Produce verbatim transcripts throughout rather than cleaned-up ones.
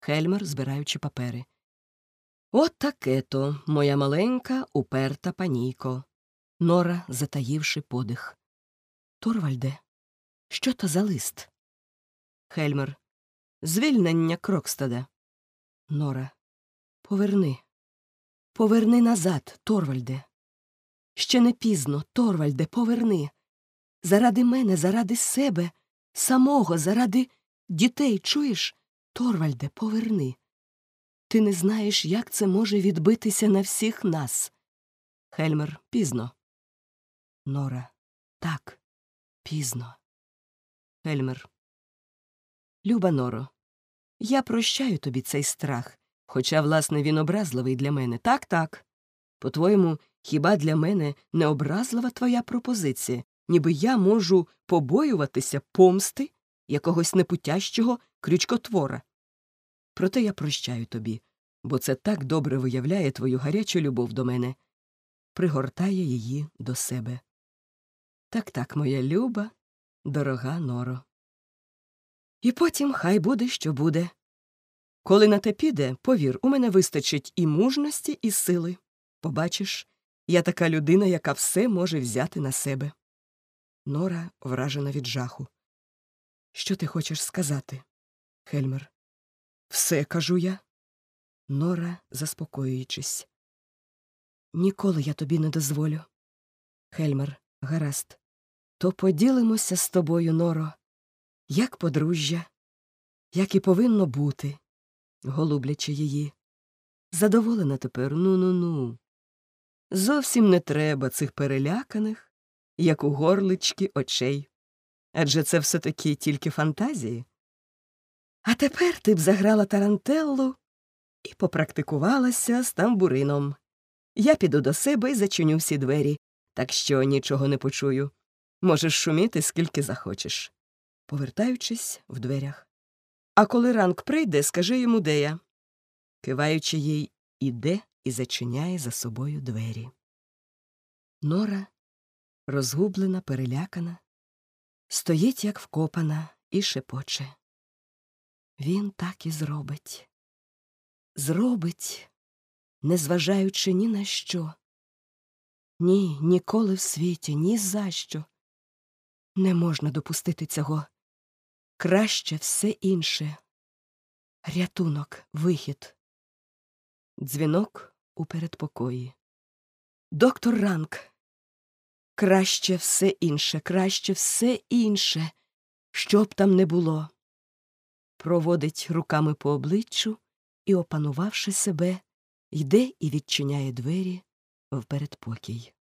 Хельмер, збираючи папери. От таке-то, моя маленька, уперта панійко. Нора, затаївши подих. Торвальде, що то за лист? Хельмер. Звільнення Крокстада. Нора. Поверни. Поверни назад, Торвальде. Ще не пізно, Торвальде, поверни. Заради мене, заради себе, самого, заради дітей, чуєш? Торвальде, поверни. Ти не знаєш, як це може відбитися на всіх нас. Хельмер. Пізно. Нора. Так, пізно. Хельмер. Люба Норо, я прощаю тобі цей страх, хоча, власне, він образливий для мене. Так-так. По-твоєму, хіба для мене не образлива твоя пропозиція, ніби я можу побоюватися помсти якогось непутящого крючкотвора? Проте я прощаю тобі, бо це так добре виявляє твою гарячу любов до мене. Пригортає її до себе. Так-так, моя люба, дорога Норо. І потім хай буде, що буде. Коли на те піде, повір, у мене вистачить і мужності, і сили. Побачиш, я така людина, яка все може взяти на себе. Нора вражена від жаху. Що ти хочеш сказати? Хельмер. Все, кажу я. Нора, заспокоюючись. Ніколи я тобі не дозволю. Хельмер. Гаразд. То поділимося з тобою, Норо, як подружжя, як і повинно бути, голублячи її. Задоволена тепер, ну-ну-ну. Зовсім не треба цих переляканих, як у горлички, очей. Адже це все-таки тільки фантазії. А тепер ти б заграла тарантеллу і попрактикувалася з тамбурином. Я піду до себе і зачиню всі двері, так що нічого не почую. Можеш шуміти, скільки захочеш. Повертаючись в дверях. А коли ранг прийде, скажи йому, де я. Киваючи їй, іде і зачиняє за собою двері. Нора, розгублена, перелякана, стоїть, як вкопана, і шепоче. Він так і зробить. Зробить, незважаючи ні на що. Ні, ніколи в світі, ні за що. Не можна допустити цього. Краще все інше. Рятунок, вихід. Дзвінок у передпокої. Доктор Ранг. Краще все інше, краще все інше, що б там не було. Проводить руками по обличчю і, опанувавши себе, йде і відчиняє двері в передпокій.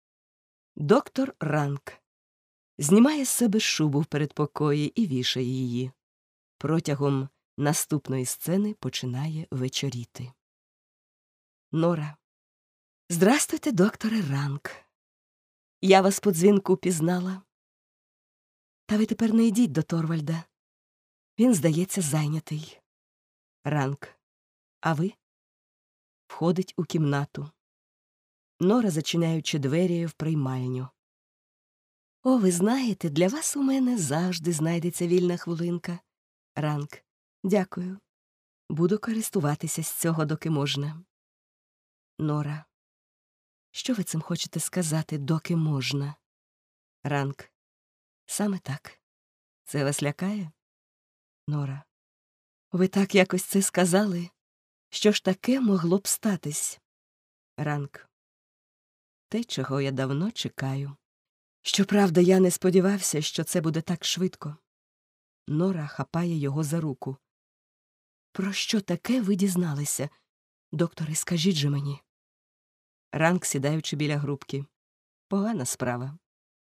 Доктор Ранг. Знімає з себе шубу в передпокої і вішає її. Протягом наступної сцени починає вечоріти. Нора. Здрастуйте, докторе Ранг. Я вас по дзвінку пізнала. Та ви тепер не йдіть до Торвальда. Він, здається, зайнятий. Ранг. А ви? Входить у кімнату. Нора, зачиняючи двері в приймальню. О, ви знаєте, для вас у мене завжди знайдеться вільна хвилинка. Ранг. Дякую. Буду користуватися з цього, доки можна. Нора. Що ви цим хочете сказати, доки можна? Ранг. Саме так. Це вас лякає? Нора. Ви так якось це сказали. Що ж таке могло б статись? Ранг. Те, чого я давно чекаю. Щоправда, я не сподівався, що це буде так швидко. Нора хапає його за руку. Про що таке ви дізналися? Докторе, скажіть же мені. Ранг, сідаючи біля грубки. Погана справа.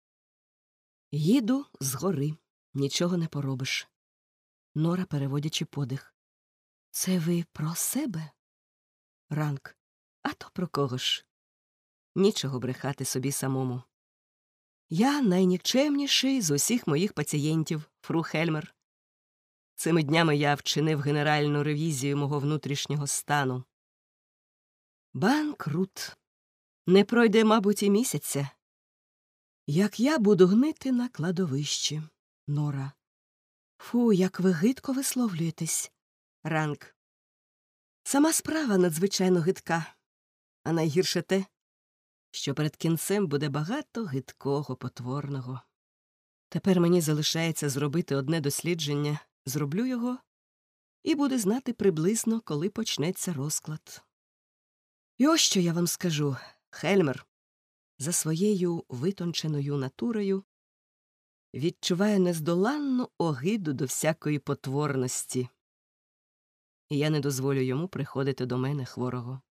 Їду згори. Нічого не поробиш. Нора, переводячи подих. Це ви про себе? Ранг. А то про кого ж? Нічого брехати собі самому. Я найнікчемніший з усіх моїх пацієнтів, фру Хельмер. Цими днями я вчинив генеральну ревізію мого внутрішнього стану. Банкрут. Не пройде, мабуть, і місяця. Як я буду гнити на кладовищі. Нора. Фу, як ви гидко висловлюєтесь. Ранг. Сама справа надзвичайно гидка, а найгірше те, що перед кінцем буде багато гидкого, потворного. Тепер мені залишається зробити одне дослідження, зроблю його, і буде знати приблизно, коли почнеться розклад. І ось що я вам скажу. Хельмер за своєю витонченою натурою відчуває нездоланну огиду до всякої потворності. І я не дозволю йому приходити до мене хворого.